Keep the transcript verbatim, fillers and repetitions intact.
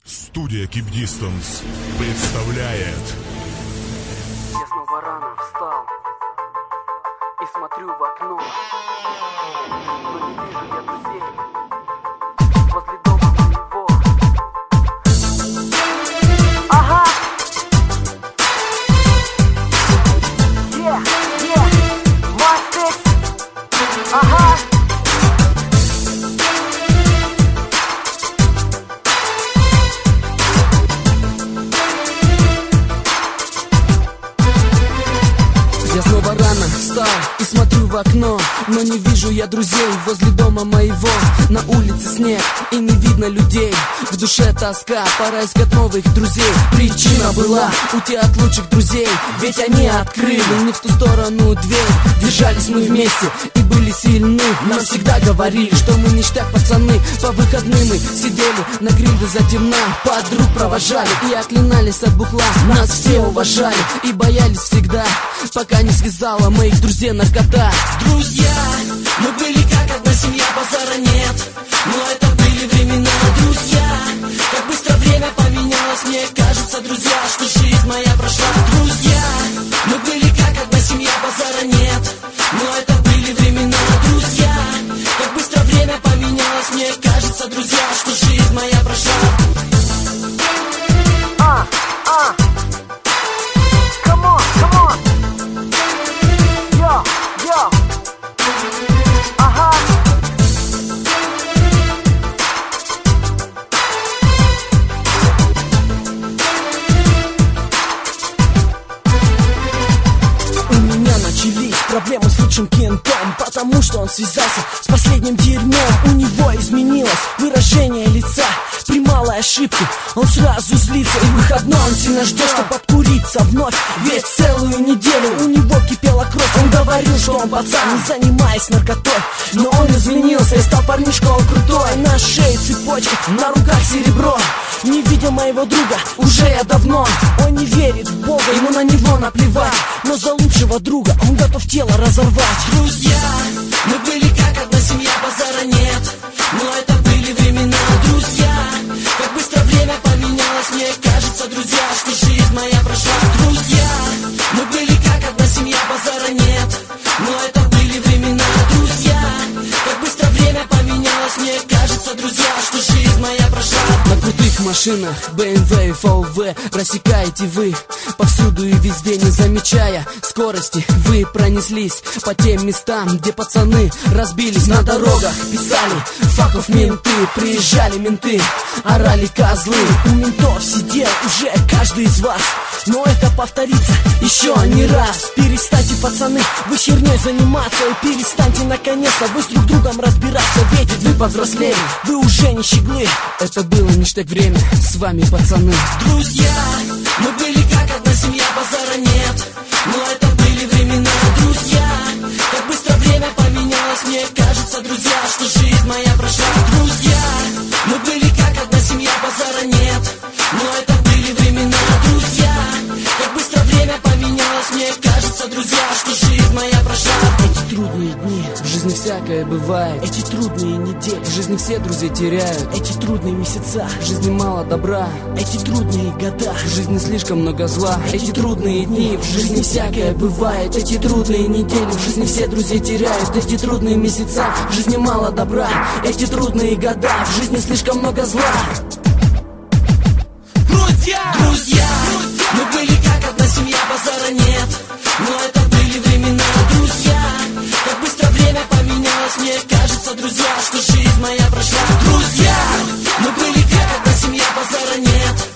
Студия Keep Distance представляет. Я снова рано встал и смотрю в окно, но не вижу я друзей возле дома моего. Ага. Yeah, yeah, мастер. Ага. Я снова рано встал и смотрю в окно, но не вижу я друзей возле дома моего. На улице снег и не видно людей, в душе тоска, пора искать новых друзей. Причина была уйти от лучших друзей, ведь они открыли не в ту сторону дверь. Держались мы вместе и были сильны, нам всегда говорили, что мы ништяк пацаны. По выходным мы сидели на гриле за темна, подруг провожали и оклинались от бухла. Нас все уважали и боялись всегда, пока не связала моих друзей наркота. Друзья, мы были как одна семья, базара нет, но это были времена. Друзья, как быстро время поменялось, мне кажется, друзья, что жизнь моя прошла. Друзья, мы были как одна семья, базара нет, но это были времена. Друзья, как быстро время поменялось, мне кажется, друзья, что жизнь моя прошла. А, а. Come on, come on. Yo, yo. Ага. У меня начались проблемы с лучшим кентом, потому что он связался с последним дерьмом. У него изменилось выражение лица при малой ошибке, он сразу злится. И выходной он сильно ждет, чтобы откуриться вновь, ведь целую неделю у него кипела кровь. Он говорил, что он пацан, не занимаясь наркотой, но он изменился и стал парнишкой, он крутой. На шее цепочка, на руках серебро. Не видел моего друга уже я давно. Он не верит в Бога, ему на него наплевать, но за лучшего друга он готов тело разорвать. Друзья, мы были как одна семья, базара нет, но это были времена. Друзья, как быстро время поменялось, мне кажется, друзья, что жизнь моя прошла. Друзья, мы были как одна семья, базара нет, но это были времена. Друзья, как быстро время поменялось, мне кажется, друзья, что жизнь моя прошла. На крутых машинах бэ эм вэ и эф вэ рассекаете вы повсюду и везде, не замечая скорости. Вы пронеслись по тем местам, где пацаны разбились на дорогах. Писали факов менты, приезжали менты, орали козлы. У ментов сидел уже каждый из вас, но это повторится еще не раз. Перестаньте, пацаны, вы херней заниматься, и перестаньте наконец-то вы с друг другом разбираться. Ведь вы повзрослели, вы уже не щеглы. Это было ништяк время, с вами пацаны. Друзья, мы были как одна семья, базара нет, но это были времена. Друзья, как быстро время поменялось, мне кажется, друзья, что жизнь моя прошла. Друзья, мы были как одна семья, базара нет, но это были времена. Друзья, как быстро время поменялось, мне кажется, друзья, что жизнь моя прошла. Эти трудные дни, в жизни всякое бывает. Эти трудные недели, в жизни все друзей теряют. Эти трудные месяца, в жизни мало добра. Эти трудные года, в жизни слишком много зла. Эти трудные дни, в жизни всякое бывает. Эти трудные недели, в жизни все друзей теряют. Эти трудные месяца, в жизни мало добра. Эти трудные года, в жизни слишком много зла. Друзья, друзья, мы были как одна семья, базара нет, но это были времена. Друзья, как быстро время поменялось, мне кажется, друзья, что жизнь моя прошла. Друзья, мы были как одна семья, базара нет,